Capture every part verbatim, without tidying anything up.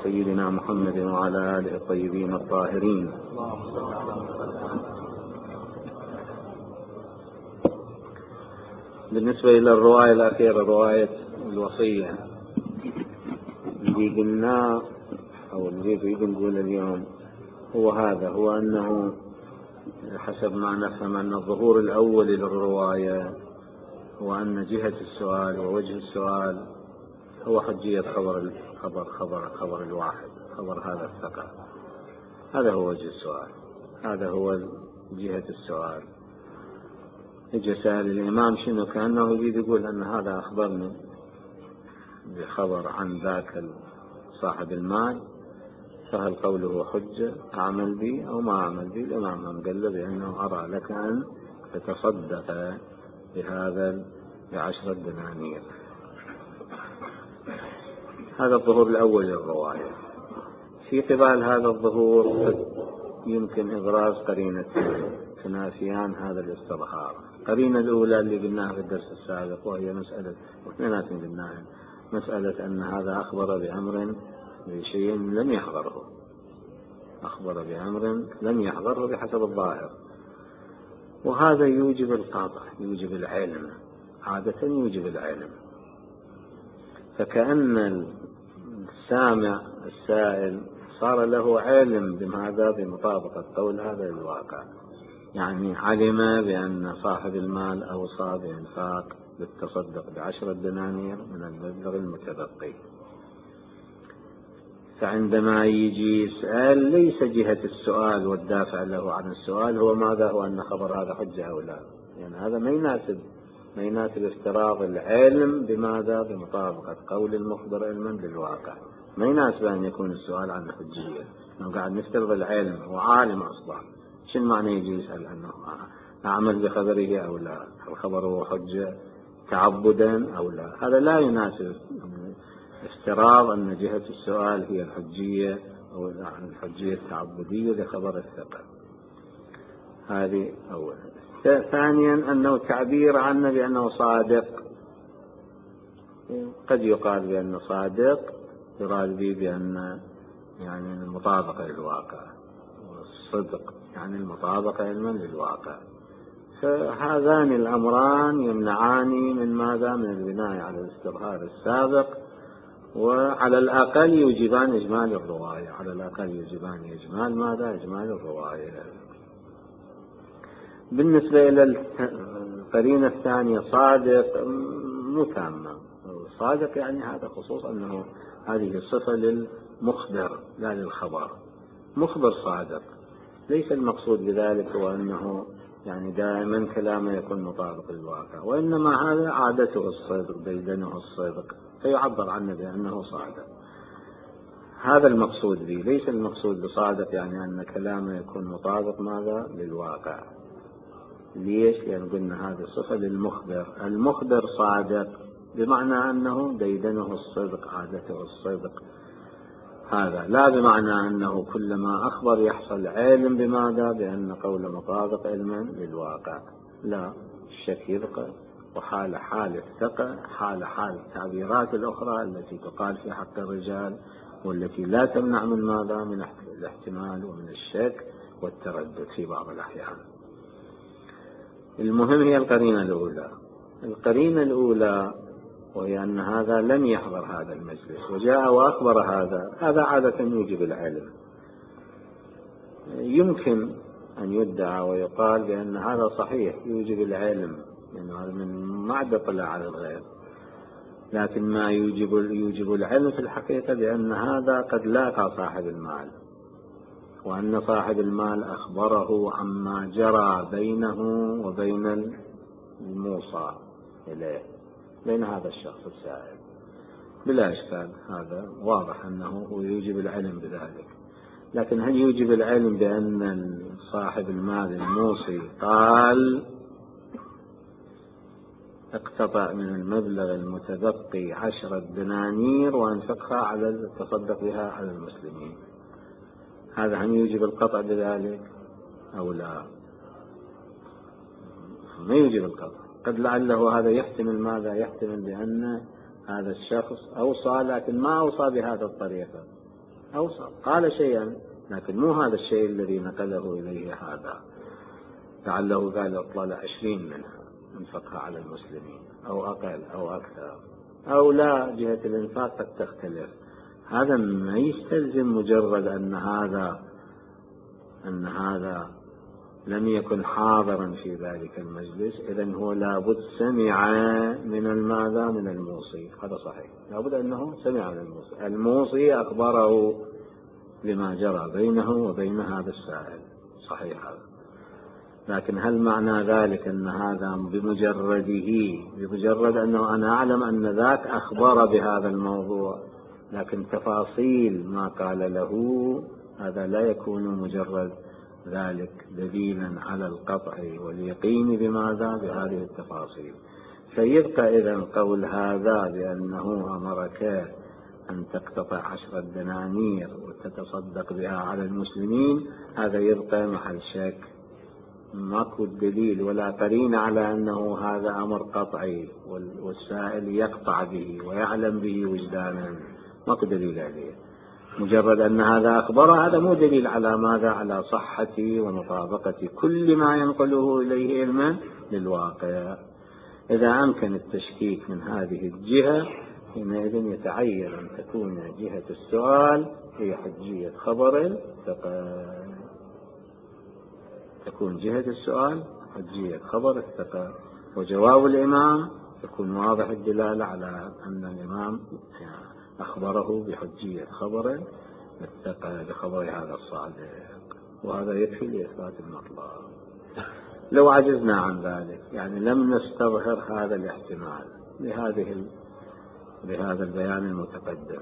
سيدنا محمد وعلى آله الطيبين الطاهرين. بالنسبة إلى الرواية الأخيرة، رواية الوصية، اللي قلنا أو اللي نريد نقول اليوم هو هذا، هو أنه حسب ما نفهم أن الظهور الأول للرواية هو أن جهة السؤال ووجه السؤال هو حجية خبر خبر خبر خبر الواحد، خبر هذا الثقة. هذا هو وجه السؤال، هذا هو جهة السؤال. يجي سأل الإمام شنو، كأنه يريد يقول أن هذا أخبرني بخبر عن ذاك صاحب المال، فهل قوله حجة أعمل به أو ما أعمل به؟ الإمام قال له بأنه أرى لك أن تتصدق بهذا بعشرة دنانير. هذا الظهور الأول للرواية. في قبال هذا الظهور يمكن إبراز قرينة تنافيان هذا الاستظهار. قرينة الأولى اللي قلناها في الدرس السابق، وهي مسألة واثنينات قلناها، مسألة أن هذا أخبر بأمر بشيء لم يحضره، أخبر بأمر لم يحضره بحسب الظاهر، وهذا يوجب القطع، يوجب العلم، عادة يوجب العلم. فكأن السامع السائل صار له علم بماذا؟ بمطابقة قول هذا الواقع، يعني علم بأن صاحب المال أوصى بإنفاق بالتصدق بعشرة دنانير من المبلغ المتبقي. فعندما يجي يسأل ليس جهة السؤال والدافع له عن السؤال هو ماذا؟ هو أن خبر هذا حجة أو لا، يعني هذا ما يناسب ما يناسب افتراض العلم بماذا؟ بمطابقة قول المخبر علما بالواقع. ما يناسب أن يكون السؤال عن حجية، لو قاعد نفترض العلم وعالم أصلا، شنو معنى يجي يسأل أنه أعمل بخبره أو لا، هل خبره حجة تعبدا أو لا؟ هذا لا يناسب افتراض أن جهة السؤال هي الحجية أو الحجية التعبدية لخبر الثقة. هذه أولا. ثانيا أنه تعبير عنه بأنه صادق، قد يقال بأنه صادق يراد به بأن يعني المطابقة للواقع، والصدق يعني المطابقة علما للواقع. فهذان الأمران يمنعان من ماذا؟ من البناء على الاستظهار السابق، وعلى الأقل يوجبان إجمال الرواية، على الأقل يوجبان إجمال ماذا؟ إجمال الرواية. بالنسبة إلى القرينة الثانية صادق متامة، صادق يعني هذا خصوص أنه هذه الصفة للمخبر لا للخبر، مخبر صادق، ليس المقصود بذلك هو أنه يعني دائما كلامه يكون مطابق للواقع، وإنما هذا عادته الصدق، ديدنه الصدق، فيعبر عنه بأنه صادق. هذا المقصود به، ليس المقصود بصادق يعني أن كلامه يكون مطابق ماذا؟ للواقع. ليش؟ لأن قلنا هذه صفة للمخبر، المخبر صادق بمعنى أنه ديدنه الصدق، عادته الصدق، هذا لا بمعنى أنه كلما أخبر يحصل علم بماذا؟ بأن قول مطابق علما للواقع، لا، الشك يبقى، وحال حال الثقة حال حال التعبيرات الأخرى التي تقال في حق الرجال، والتي لا تمنع من ماذا؟ من الاحتمال ومن الشك والتردد في بعض الأحيان. المهم هي القرينة الأولى. القرينة الأولى وهي أن هذا لم يحضر هذا المجلس وجاء وأخبر هذا، هذا عادة يوجب العلم. يمكن أن يدعى ويقال بأن هذا صحيح يوجب العلم، لأنه هذا من معدة طلع على الغير، لكن ما يوجب يوجب العلم في الحقيقة بأن هذا قد لاقى صاحب المال، وأن صاحب المال أخبره عما جرى بينه وبين الموصى إليه، بين هذا الشخص السائل، بلا إشكال، هذا واضح أنه يوجب العلم بذلك. لكن هل يوجب العلم بأن صاحب المال الموصي قال اقتطع من المبلغ المتبقي عشرة دنانير وانفقها على التصدق بها على المسلمين؟ هذا هل يوجب القطع بذلك أو لا؟ ما يوجب القطع. قد لعله هذا يحتمل ماذا؟ يحتمل بأن هذا الشخص أوصى لكن ما أوصى بهذا الطريقة، أوصل، قال شيئا لكن مو هذا الشيء الذي نقله إليه هذا، لعله قال اطلع عشرين منها انفقها على المسلمين أو أقل أو أكثر، أو لا، جهة الإنفاق قد تختلف. هذا ما يستلزم مجرد أن هذا أن هذا لم يكن حاضرا في ذلك المجلس، إذن هو لابد سمع من الماذا من الموصي. هذا صحيح، لابد أنه سمع من الموصي، الموصي أخبره بما جرى بينه وبين هذا السائل، صحيح هذا. لكن هل معنى ذلك أن هذا بمجرده بمجرد أنه أنا أعلم أن ذاك أخبر بهذا الموضوع لكن تفاصيل ما قال له، هذا لا يكون مجرد ذلك دليلا على القطع واليقين بماذا بهذه التفاصيل. فيبقى إذن قول هذا بأنه أمرك أن تقتطع عشرة دنانير وتتصدق بها على المسلمين، هذا يبقى محل شك، ماكو دليل ولا قرينة على أنه هذا أمر قطعي والسائل يقطع به ويعلم به وجدانا، ماكو دليل عليه. مجرد أن هذا أخبر، هذا مو دليل على ماذا على صحة ومطابقة كل ما ينقله إليه علما للواقع. إذا أمكن التشكيك من هذه الجهة حينئذ يتعين أن تكون جهة السؤال هي حجية خبر الثقة، تكون جهة السؤال حجية خبر الثقة، وجواب الإمام يكون واضح الدلالة على أن الإمام أخبره بحجية خبر الثقة بخبر هذا الصادق، وهذا يكفي لإثبات المطلب. لو عجزنا عن ذلك، يعني لم نستظهر هذا الاحتمال بهذه بهذا البيان المتقدم،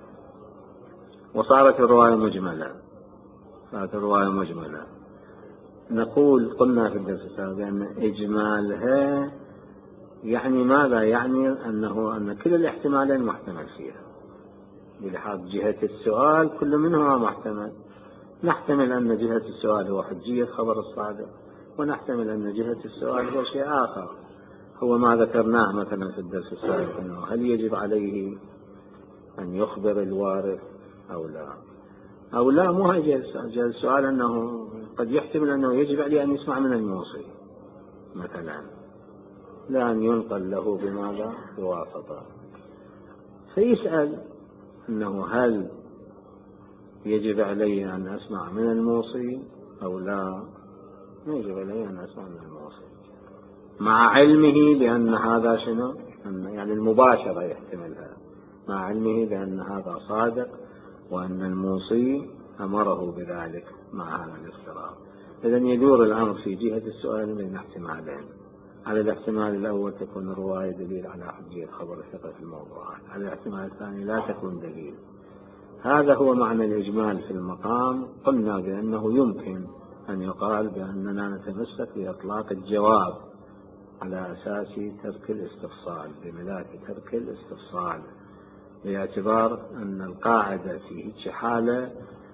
وصارت الرواية مجملة صارت الرواية مجملة نقول قلنا في الدرس السابق بأن إجمالها يعني ماذا؟ يعني أنه أن كل الاحتمالين محتمل فيها، بلحاظ جهة السؤال كل منهما محتمل. نحتمل أن جهة السؤال هو حجية خبر الصادق، ونحتمل أن جهة السؤال هو شيء آخر، هو ما ذكرناه مثلا في الدرس السابق، أنه هل يجب عليه أن يخبر الوارث أو لا أو لا. مو هي جهة السؤال، أنه قد يحتمل أنه يجب عليه أن يسمع من الموصي مثلا، لا أن ينقل له بماذا بواسطة، فيسأل أنه هل يجب علي أن أسمع من الموصي أو لا. ما يجب علي أن أسمع من الموصي، مع علمه بأن هذا شنو، أن يعني المباشرة يحتملها، مع علمه بأن هذا صادق وأن الموصي أمره بذلك مع هذا الافتراض. إذن يدور الأمر في جهة السؤال بين احتمالين. على الاحتمال الأول تكون الرواية دليل على حجية خبر الثقة في الموضوعات، على الاحتمال الثاني لا تكون دليل. هذا هو معنى الإجمال في المقام. قلنا بأنه يمكن أن يقال بأننا نتمسك بإطلاق الجواب على أساس ترك الاستفصال، بملاك ترك الاستفصال، باعتبار أن القاعدة في هذه حالة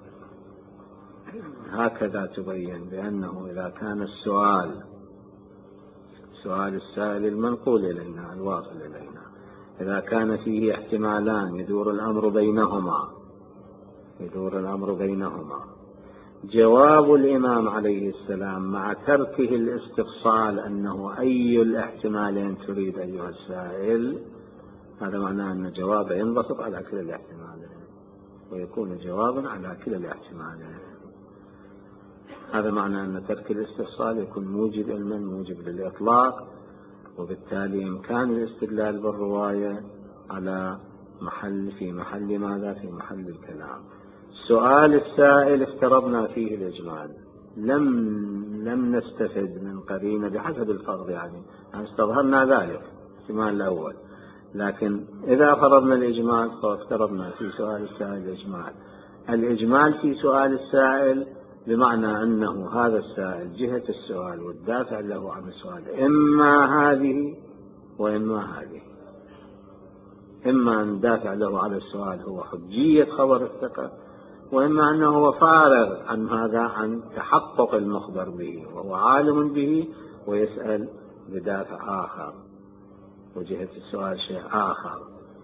هكذا تبين بأنه إذا كان السؤال سؤال السائل المنقول إلينا الواصل إلينا إذا كان فيه احتمالان يدور الأمر بينهما يدور الأمر بينهما جواب الإمام عليه السلام مع تركه الاستفصال أنه أي الاحتمالين تريد أيها السائل، هذا معناه أن جواب ينبسط على كلا الاحتمالين ويكون جوابا على كلا الاحتمالين. هذا معنى أن ترك الاستفصال يكون موجب علما موجب للإطلاق، وبالتالي إمكان الاستدلال بالرواية على محل في محل ماذا في محل الكلام. سؤال السائل افترضنا فيه الإجمال، لم لم نستفد من قرينة بحسب الفرض، يعني استظهرنا ذلك الاحتمال الأول، لكن إذا فرضنا الإجمال فافترضنا في سؤال السائل الإجمال. الإجمال في سؤال السائل بمعنى أنه هذا السائل جهة السؤال والدافع له عن السؤال إما هذه وإما هذه، إما أن دافع له على السؤال هو حجية خبر الثقة، وإما أنه هو فارغ عن هذا عن تحقق المخبر به وهو عالم به ويسأل بدافع آخر وجهة السؤال شيء آخر.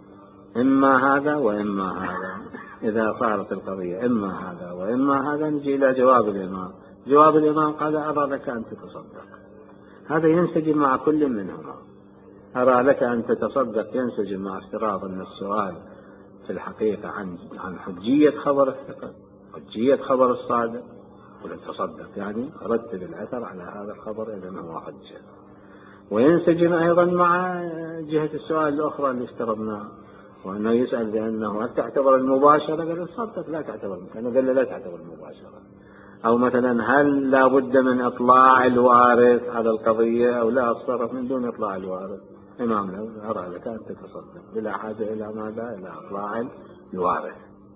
إما هذا وإما هذا. إذا صارت القضية إما هذا وإما هذا نجي إلى جواب الإمام. جواب الإمام قال أرى لك أن تتصدق، هذا ينسجم مع كل منهما. أرى لك أن تتصدق ينسجم مع افتراض أن السؤال في الحقيقة عن عن حجية خبر الثقة، حجية خبر الصادق، ولتصدق يعني رتب الأثر على هذا الخبر إذا هو حجة. وينسجم أيضا مع جهة السؤال الأخرى اللي افترضناه، وأنه يسأل بأنه هل تعتبر المباشرة؟ قال تصدق لا تعتبر، أنا قال لا تعتبر المباشرة. أو مثلا هل لا بد من إطلاع الوارث على القضية أو لا أتصرف من دون إطلاع الوارث؟ إمام له أرى لك أن تتصدق بلا حاجة إلى ماذا؟ إلى إطلاع الوارث.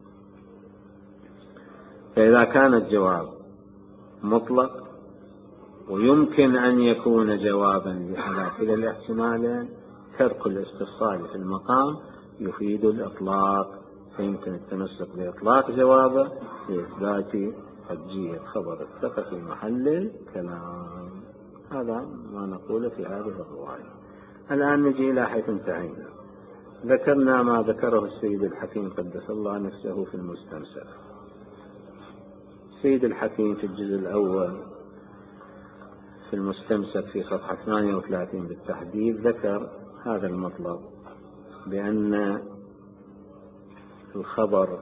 فإذا كان الجواب مطلق ويمكن أن يكون جوابا على كلا الاحتمالين، ترك الاستفصال في المقام يفيد الإطلاق، فيمكن التمسك بإطلاق جوابه لإثبات حجية خبر الثقة في محل الكلام. هذا ما نقول في هذه الرواية. الآن نجي إلى حيث انتهينا. ذكرنا ما ذكره السيد الحكيم قدس الله نفسه في المستمسك. السيد الحكيم في الجزء الأول في المستمسك في صفحة ثمانية وثلاثين بالتحديد ذكر هذا المطلب، بأن الخبر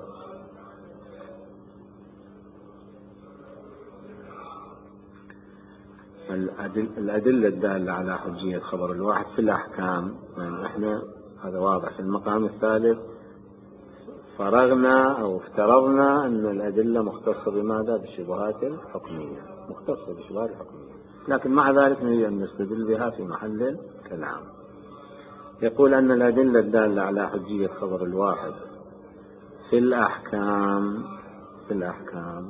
الأدلة الدالة على حجية خبر الواحد في الأحكام، يعني احنا هذا واضح في المقام الثالث فرغنا أو افترضنا أن الأدلة مختصة بماذا؟ بالشبهات الحكمية، مختصة بالشبهات الحكمية، لكن مع ذلك نريد أن نستدل بها في محل الكلام. يقول أن الأدلة الدالة على حجية خبر الواحد في الأحكام في الأحكام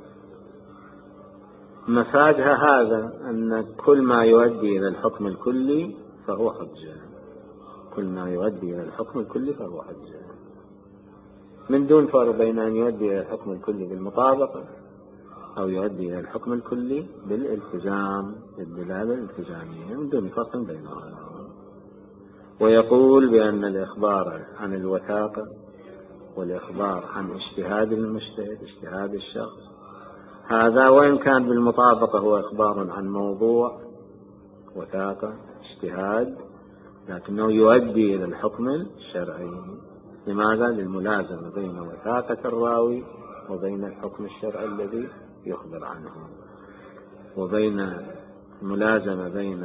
مفادها هذا، أن كل ما يؤدي إلى الحكم الكلي فهو حجة، كل ما يؤدي إلى الحكم الكلي فهو حجة، من دون فرق بين أن يؤدي إلى الحكم الكلي بالمطابقة أو يؤدي إلى الحكم الكلي بالالتزام، بالدلالة الالتزامية، من دون فرق بينهما. ويقول بأن الإخبار عن الوثاقة والإخبار عن اجتهاد المجتهد، اجتهاد الشخص، هذا وإن كان بالمطابقة هو إخبار عن موضوع وثاقة اجتهاد، لكنه يؤدي إلى الحكم الشرعي. لماذا؟ للملازمة بين وثاقة الراوي وبين الحكم الشرعي الذي يخبر عنه، وبين الملازمة بين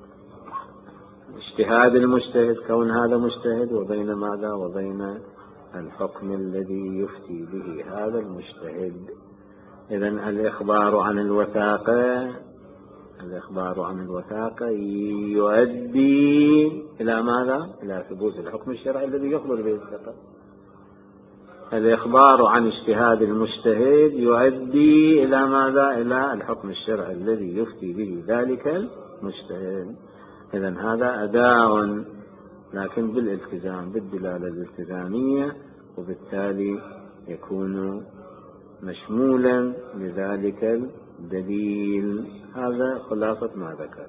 اجتهاد المجتهد كون هذا مجتهد وبين ماذا؟ وبين الحكم الذي يفتي به هذا المجتهد. إذن الإخبار عن الوثاقة الإخبار عن الوثاقة يؤدي إلى ماذا؟ إلى ثبوت الحكم الشرعي الذي يخبر به الثقة. الإخبار عن اجتهاد المجتهد يؤدي إلى ماذا؟ إلى الحكم الشرعي الذي يفتي به ذلك المجتهد. إذن هذا أداء لكن بالالتزام، بالدلالة الالتزامية، وبالتالي يكون مشمولا لذلك الدليل. هذا خلاصة ما ذكر.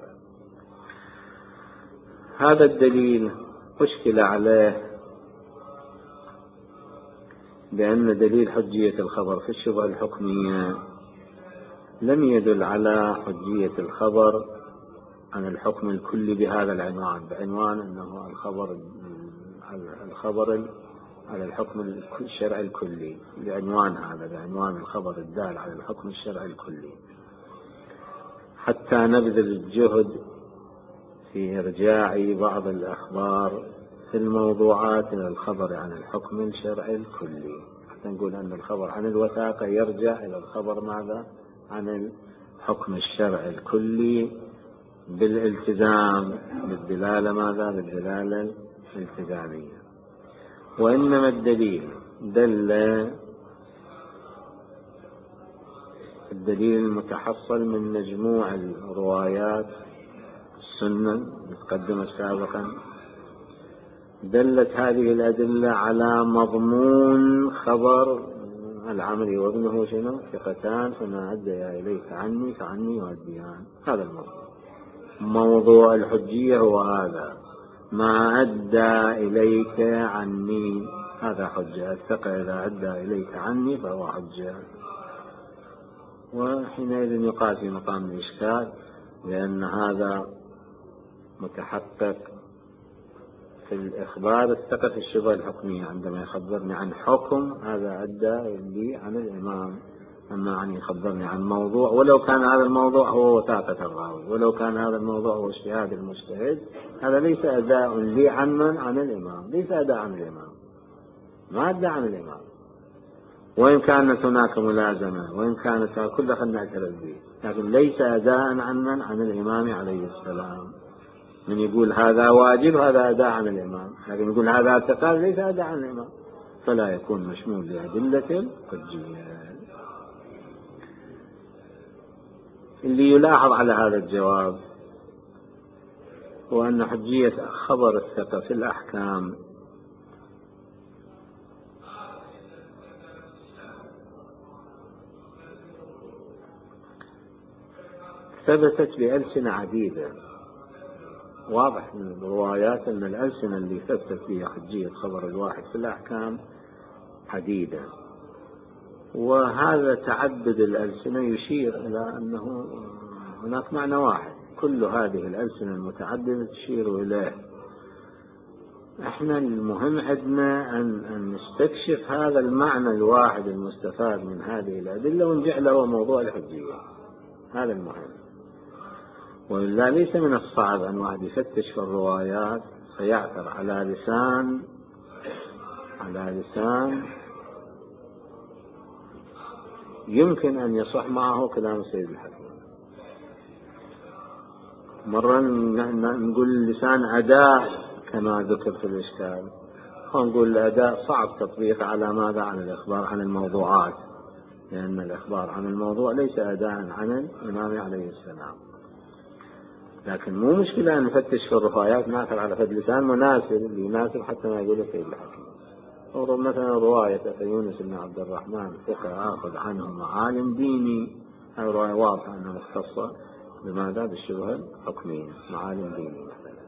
هذا الدليل أشكل عليه بأن دليل حجية الخبر في الشبهة الحكمية لم يدل على حجية الخبر عن الحكم الكلي بهذا العنوان، بعنوان أنه الخبر الخبر على الحكم الشرعي الكلي، بعنوان هذا، بعنوان الخبر الدال على الحكم الشرعي الكلي، حتى نبذل الجهد في إرجاع بعض الأخبار في الموضوعات إلى الخبر عن الحكم الشرعي الكلي، حتى نقول أن الخبر عن الوثاقة يرجع إلى الخبر ماذا؟ عن الحكم الشرعي الكلي بالالتزام، بالدلالة ماذا؟ بالدلالة الالتزامية. وإنما الدليل دل الدليل المتحصل من مجموع الروايات السنة المتقدمة سابقا، دلت هذه الأدلة على مضمون خبر العمري وابنه شنو؟ ثقتان فما أديا إليك عني فعني يؤديان. هذا الموضوع، موضوع الحجية هو هذا، ما أدى إليك عني هذا حجة، الثقة إذا أدى إليك عني فهو حجة. وحينئذ يقال في مقام الإشكال، لأن هذا متحقق في الإخبار الثقة في الشبهة الحكمية، عندما يخبرني عن حكم هذا أدى لي عن الإمام. أما أن يخبرني عن موضوع ولو كان هذا الموضوع هو وثاقة الراوي، ولو كان هذا الموضوع هو اجتهاد المجتهد، هذا ليس أداء لي عن من؟ عن الإمام، ليس أداء عن الإمام، ما أدى عن الإمام. وإن كانت هناك ملازمة وإن كانت كل خلنا نعترف به، لكن ليس أداء عن من؟ عن الإمام عليه السلام. من يقول هذا واجب هذا أداء عن الإمام، لكن يقول هذا اعتقاد ليس أداء عن الإمام، فلا يكون مشمول لأدلة الحجية. اللي يلاحظ على هذا الجواب هو أن حجية خبر الثقة في الأحكام ثبتت بألسنة عديدة. واضح من الروايات أن الألسنة اللي ثبتت فيها حجية خبر الواحد في الأحكام عديدة، وهذا تعدد الألسنة يشير إلى أنه هناك معنى واحد، كل هذه الألسنة المتعددة تشير إليه. احنا المهم عندنا أن, أن نستكشف هذا المعنى الواحد المستفاد من هذه الأدلة ونجعله موضوع الحجية، هذا المهم. وإلا ليس من الصعب أن واحد يفتش في الروايات فيعثر على لسان على لسان يمكن أن يصح معه كلام السيد الحكيم. مرة نقول لسان أداء كما ذكر في الإشكال، ونقول الأداء صعب تطبيق على ماذا؟ عن الإخبار عن الموضوعات، لأن الإخبار عن الموضوع ليس أداء عن الإمام عليه السلام. لكن مو مشكلة أن نفتش في الروايات نعثر على فد لسان مناسب اللي يناسب حتى ما يقول السيد الحكيم. أو مثلا رواية يونس بن عبد الرحمن ثقة آخذ عنه معالم ديني، هذه رواية واضحة أنها مختصة بماذا؟ بالشبهة الحكمية، معالم ديني مثلا،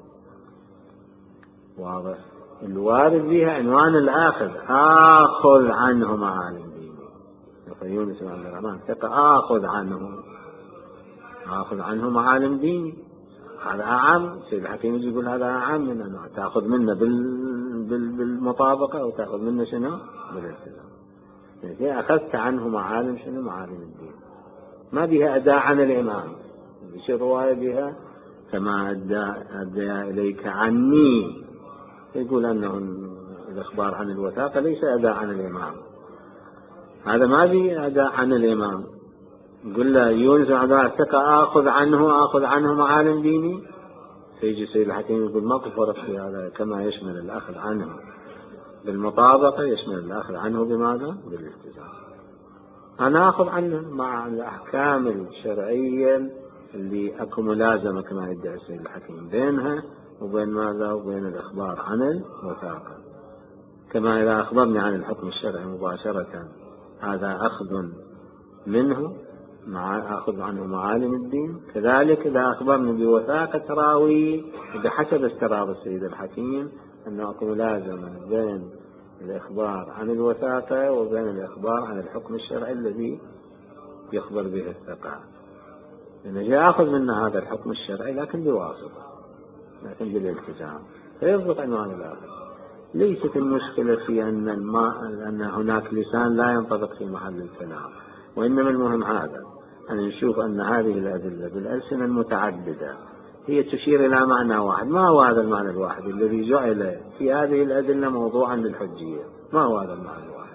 واضح. الوارد بها عنوان الآخذ آخذ عنه معالم ديني، يونس بن عبد الرحمن ثقة آخذ عنه آخذ عنه معالم ديني، هذا أعم. سيد الحكيم يجي يقول هذا أعم من أنه تأخذ منه بالمطابقة أو تأخذ منه شنو؟ بالالتزام. يعني أخذت عنه معالم شنو؟ معالم الدين، ما بها أداء عن الإمام. بشي رواية بها كما أدى, أدى إليك عني، يقول أنه الإخبار عن الوثاقة ليس أداء عن الإمام، هذا ما به أداء عن الإمام. يقول له يونس عبد ثقة آخذ عنه آخذ عنه معالم ديني، فيجي سيد الحكيم يقول ما فرق في هذا، كما يشمل الأخذ عنه بالمطابقة يشمل الأخذ عنه بماذا؟ بالالتزام. أنا أخذ عنه مع الأحكام الشرعية اللي أكو ملازمة كما يدعي السيد الحكيم بينها وبين ماذا؟ وبين الإخبار عن الوثاقة. كما إذا أخبرني عن الحكم الشرعي مباشرة هذا أخذ منه مع أخذ عنه معالم الدين، كذلك إذا أخبرني بوثاقة راوي بحسب استراب السيد الحكيم أنه أكو ملازمة بين الإخبار عن الوثاقة وبين الإخبار عن الحكم الشرعي الذي يخبر به الثقة. لأنه جاء أخذ منا هذا الحكم الشرعي لكن بواسطة، لكن بالالتزام، فيضبط عنوان الآخر. ليست المشكلة في أن, أن هناك لسان لا ينطبق في محل الكلام، وإنما المهم هذا أن نشوف أن هذه الأدلة بالألسنة المتعددة هي تشير إلى معنى واحد. ما هو هذا المعنى الواحد الذي جعل في هذه الأدلة موضوعا للحجية؟ ما هو هذا المعنى الواحد؟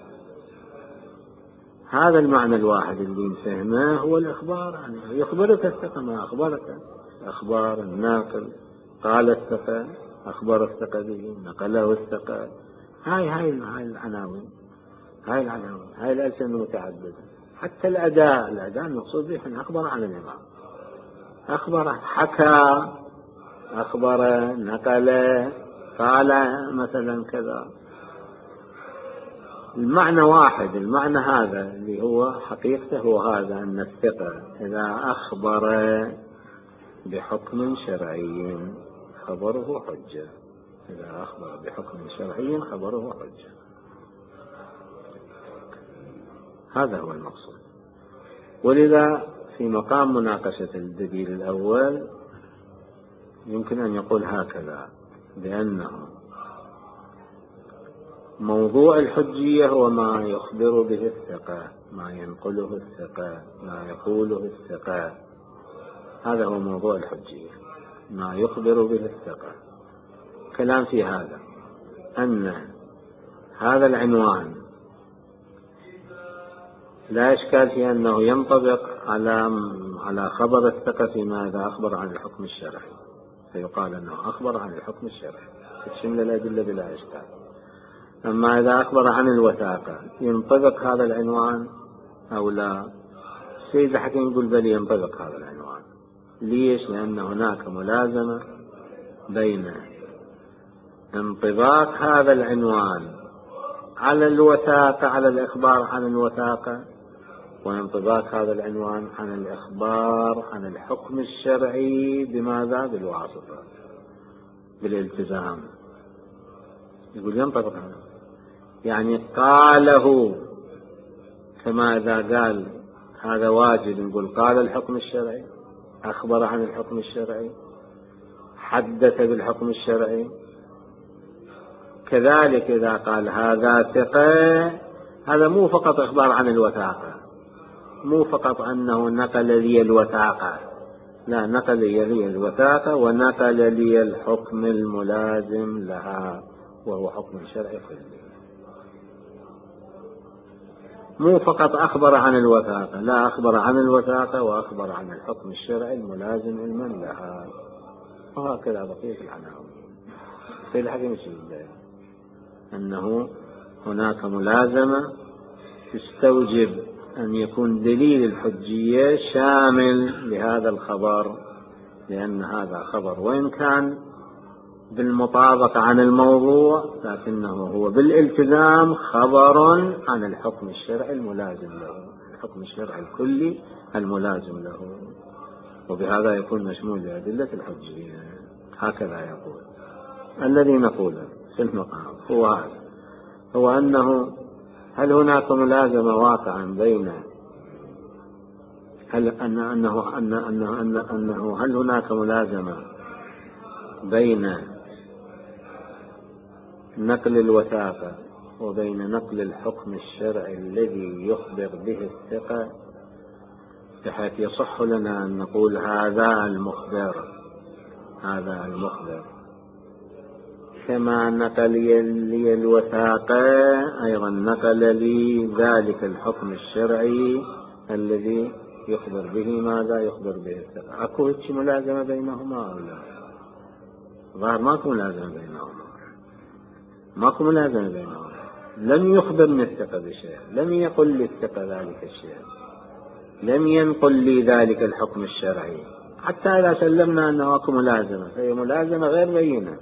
هذا المعنى الواحد اللي نفهمه هو الإخبار عنه. يخبرك الثقة ما أخبرك، أخبار الناقل، قال الثقة، أخبر الثقة به، نقله الثقة. هاي هاي هاي العناوين هاي العناوين هاي الألسنة المتعددة. حتى الأداء الأداء المقصود به أن أخبر عن الإمام، أخبر، حكى، أخبر، نقل، قال مثلا كذا. المعنى واحد، المعنى هذا اللي هو حقيقته هو هذا، أن الثقة إذا أخبر بحكم شرعي خبره حجة. إذا أخبر بحكم شرعي خبره حجة. هذا هو المقصود. ولذا في مقام مناقشة الدليل الأول يمكن أن يقول هكذا، بأنه موضوع الحجية هو ما يخبر به الثقة، ما ينقله الثقة، ما يقوله الثقة. هذا هو موضوع الحجية، ما يخبر به الثقة. كلام في هذا أن هذا العنوان لا إشكال في أنه ينطبق على على خبر الثقة فيما إذا أخبر عن الحكم الشرعي، فيقال أنه أخبر عن الحكم الشرعي تشمل الأدلة بلا إشكال. أما إذا أخبر عن الوثاقة ينطبق هذا العنوان أو لا؟ السيد الحكيم يقول بل ينطبق هذا العنوان. ليش؟ لأن هناك ملازمة بين انطباق هذا العنوان على الوثاقة، على الإخبار عن الوثاقة، وانطباق هذا العنوان عن الإخبار عن الحكم الشرعي. بماذا؟ بالواسطة، بالالتزام. يقول ينطبق هذا، يعني قاله كما إذا قال هذا واجب نقول قال الحكم الشرعي، أخبر عن الحكم الشرعي، حدث بالحكم الشرعي. كذلك إذا قال هذا ثقة، هذا مو فقط إخبار عن الوثاقة، مو فقط أنه نقل لي الوثاقة، لا، نقل لي الوثاقة ونقل لي الحكم الملازم لها وهو حكم شرعي كلي. مو فقط أخبر عن الوثاقة، لا، أخبر عن الوثاقة وأخبر عن الحكم الشرعي الملازم علما لها. وهكذا بقية العناوين. في الحكم الشرعي أنه هناك ملازمة تستوجب أن يكون دليل الحجية شامل لهذا الخبر، لأن هذا خبر وإن كان بالمطابقة عن الموضوع لكنه هو بالالتزام خبر عن الحكم الشرعي الملازم له، الحكم الشرعي الكلي الملازم له، وبهذا يكون مشمول لأدلة الحجية. هكذا يقول. الذي نقوله في المقام هو هذا، هو أنه هل هناك ملازمة واقعا بين هل أن أنه أن أنه أن أنه هل هناك ملازمة بين نقل الوثاقة وبين نقل الحكم الشرعي الذي يخبر به الثقة، بحيث يصح لنا أن نقول هذا المخبر هذا المخبر كما نقل لي الوثاقة أيضا نقل لي ذلك الحكم الشرعي الذي يخبر به ماذا يخبر به الثقة. أكو هيك ملازمة بينهما أو لا؟ ظهر ماكو ملازمة بينهما، ماكو ملازمة بينهما. لم يخبرني الثقة بشيء، لم يقل لي الثقة ذلك الشيء، لم ينقل لي ذلك الحكم الشرعي، حتى إذا سلمنا أنه أكو ملازمة فهي ملازمة غير بينة،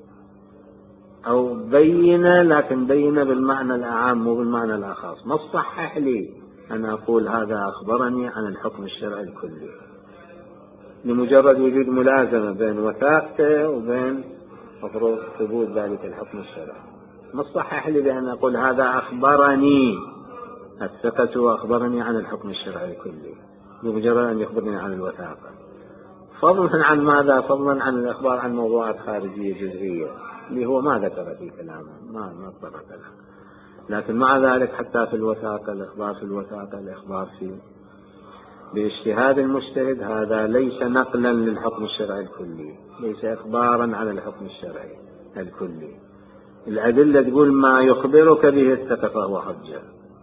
أو بينة لكن بينة بالمعنى الأعام مو بالمعنى الأخص. ما صحح لي أن أقول هذا أخبرني عن الحكم الشرعي الكلي لمجرد وجود ملازمة بين وثاقته وبين مفروض ثبوت ذلك الحكم الشرعي. ما صحح لي بأن أقول هذا أخبرني الثقة وأخبرني عن الحكم الشرعي الكلي لمجرد أن يخبرني عن الوثاقة، فضلا عن ماذا؟ فضلا عن الإخبار عن موضوعات خارجية جزئية اللي هو ما ذكر في كلامه، ما ما طرق له. لكن مع ذلك حتى في الوثاقة، الإخبار في الوثاقة، الإخبار في باجتهاد المجتهد، هذا ليس نقلا للحكم الشرعي الكلي، ليس إخبارا عن الحكم الشرعي الكلي. الأدلة تقول ما يخبرك به الثقة فهو حجة،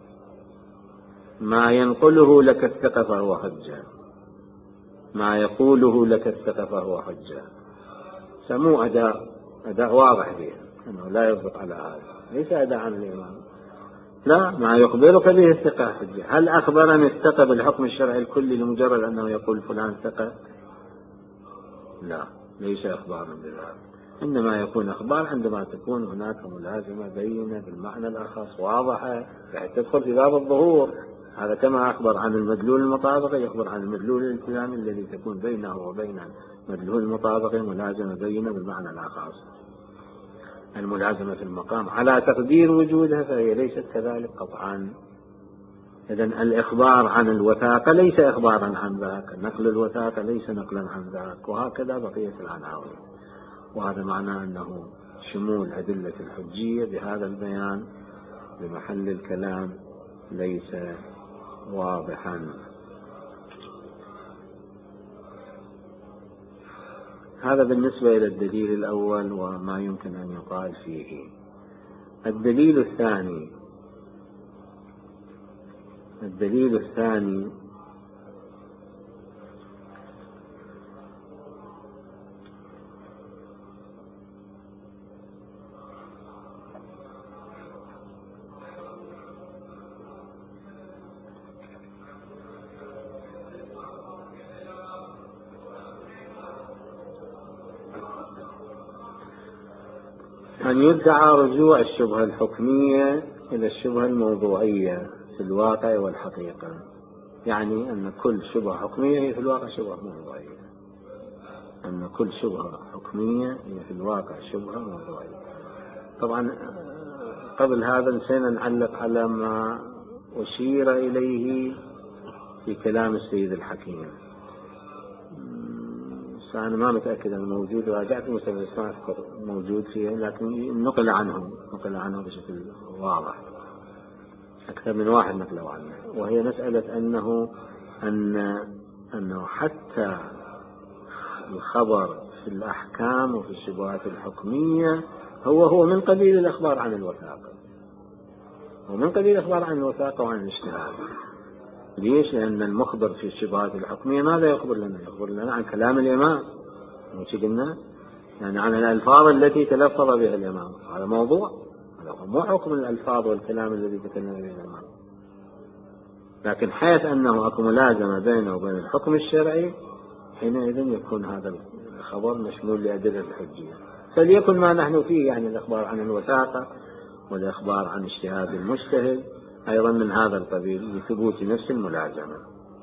ما ينقله لك الثقة فهو حجة، ما يقوله لك الثقة فهو حجة. سمو أداء أداء واضح به أنه لا يضبط على هذا، ليس أداء عن الإمام، لا، ما يخبرك به الثقة حجة. هل أخبرني الثقة بالحكم الشرعي الكلي لمجرد أنه يقول فلان ثقة؟ لا، ليس إخبارا بذلك، إنما يكون إخبار عندما تكون هناك ملازمة بينة بالمعنى الأخص واضحة بحيث تدخل في باب الظهور. هذا كما أخبر عن المدلول المطابقة يخبر عن المدلول الالتزامي الذي تكون بينه وبين مدلول المطابقة ملازمة بينة بالمعنى الأخص. الملازمة في المقام على تقدير وجودها فهي ليست كذلك قطعا. إذن الإخبار عن الوثاقة ليس إخبارا عن ذاك، نقل الوثاقة ليس نقلا عن ذاك، وهكذا بقية العناوين. وهذا معناه أنه شمول أدلة الحجية بهذا البيان بمحل الكلام ليس واضحا. هذا بالنسبة إلى الدليل الأول وما يمكن أن يقال فيه. الدليل الثاني الدليل الثاني أن يدعى رجوع الشبهة الحكمية إلى الشبهة الموضوعية في الواقع والحقيقة، يعني أن كل شبهة حكمية هي في الواقع شبهة موضوعية، أن كل شبهة حكمية هي في الواقع شبهة موضوعية. طبعا قبل هذا نسينا نعلق على ما أشير إليه في كلام السيد الحكيم، أنا ما متأكد أنه موجود، راجعت المستند ما أذكر موجود فيه، لكن نقل عنه نقل عنه بشكل واضح، أكثر من واحد نقلوا عنه. وهي مسألة أنه أن أنه حتى الخبر في الأحكام وفي الشبهات الحكمية هو هو من قبيل الإخبار عن الوثاقة، ومن قبيل الإخبار عن الوثاقة وعن الاجتهاد. ليش؟ لأن المخبر في الشبهات الحكمية ماذا يخبر لنا؟ يخبر لنا عن كلام الإمام، مش قلنا؟ يعني عن الألفاظ التي تلفظ بها الإمام، هذا موضوع، هذا مو حكم الألفاظ والكلام الذي تكلم به الإمام. لكن حيث أنه أكو ملازمة بينه وبين الحكم الشرعي، حينئذ يكون هذا الخبر مشمول لأدلة الحجية. فليكن ما نحن فيه، يعني الإخبار عن الوثاقة والإخبار عن اجتهاد المجتهد أيضا من هذا القبيل لثبوت نفس الملازمة.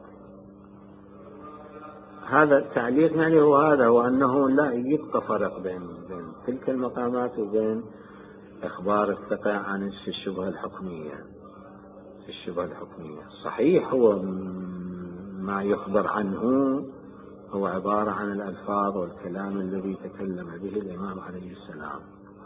هذا التعليق يعني هو هذا، هو أنه لا يبقى فرق بين بين تلك المقامات وبين إخبار الثقة عن الشبهة الحكمية. في الشبهة الحكمية صحيح هو ما يخبر عنه هو عبارة عن الألفاظ والكلام الذي تكلم به الإمام عليه السلام،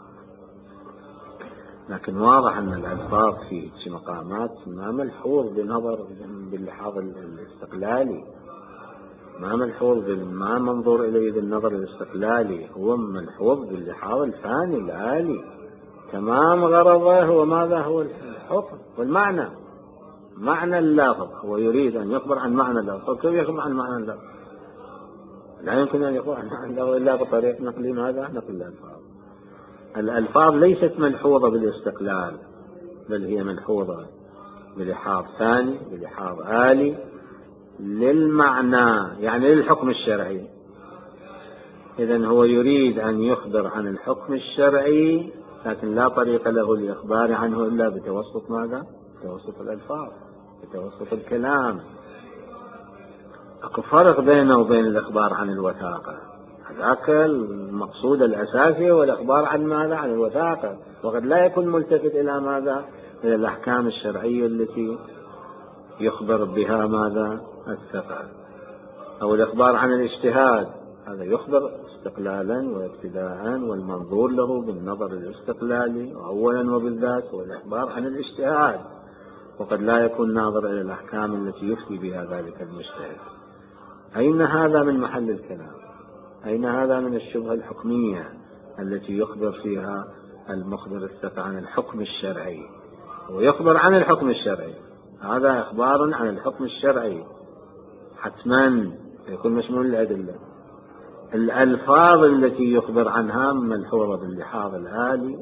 لكن واضح أن الألفاظ في مقامات ما ملحوظ بنظر باللحاظ الاستقلالي، ما ملحوظ ما منظور إليه بالنظر الاستقلالي، هو ملحوظ باللحاظ الفاني العالي. تمام غرضه هو ماذا؟ هو الحكم والمعنى، معنى اللفظ. هو يريد أن يخبر عن معنى اللفظ، كيف يخبر عن معنى اللفظ؟ لا يمكن أن يخبر عن معنى اللفظ إلا بطريق نقل ماذا؟ نقل الألفاظ. الألفاظ ليست ملحوظة بالاستقلال، بل هي ملحوظة بلحاظ ثاني، بلحاظ آلي للمعنى، يعني للحكم الشرعي. إذن هو يريد أن يخبر عن الحكم الشرعي، لكن لا طريق له للإخبار عنه إلا بتوسط ماذا؟ بتوسط الألفاظ، بتوسط الكلام. أكو فرق بينه وبين الإخبار عن الوثاقة، ذاك المقصود الأساسي هو الإخبار عن ماذا؟ عن الوثاقة، وقد لا يكون ملتفت إلى ماذا؟ إلى الأحكام الشرعية التي يخبر بها ماذا؟ الثقة. أو الإخبار عن الاجتهاد، هذا يخبر استقلالا وابتداء، والمنظور له بالنظر الاستقلالي أولا وبالذات هو الإخبار عن الاجتهاد، وقد لا يكون ناظر إلى الأحكام التي يفتي بها ذلك المجتهد. أين هذا من محل الكلام؟ أين هذا من الشبهة الحكمية التي يخبر فيها المخبر الثقة عن الحكم الشرعي؟ ويخبر عن الحكم الشرعي، هذا إخبار عن الحكم الشرعي حتما يكون مشمول الأدلة. الألفاظ التي يخبر عنها ملحوظة باللحاظ الآلي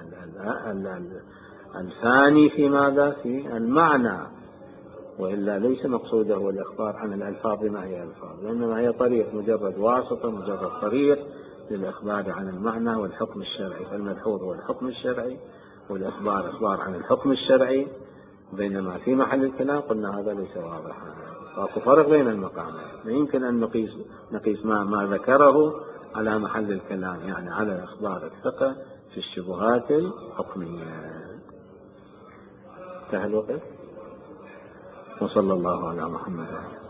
الثاني في ماذا؟ في المعنى، وإلا ليس مقصوده هو الإخبار عن الألفاظ بما هي ألفاظ، وإنما هي طريق، مجرد واسطة، مجرد طريق للإخبار عن المعنى والحكم الشرعي. فالملحوظ هو الحكم الشرعي، والإخبار إخبار عن الحكم الشرعي، بينما في محل الكلام قلنا هذا ليس واضحا. فأكو فرق بين المقامات، لا يمكن أن نقيس نقيس ما, ما ذكره على محل الكلام، يعني على إخبار الثقة في الشبهات الحكمية. انتهى الوقت. وصلى الله على محمد.